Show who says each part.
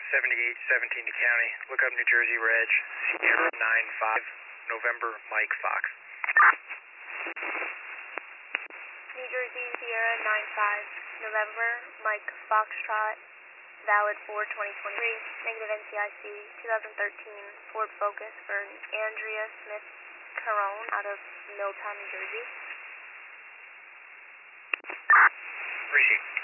Speaker 1: 7817 to county. Look up New Jersey Reg. Sierra 95, November Mike Fox.
Speaker 2: New Jersey Sierra 95, November Mike Foxtrot, valid for 2023, negative NCIC 2013 Ford Focus for Andrea Smith Carone out of Milltown, New Jersey.
Speaker 1: Appreciate it.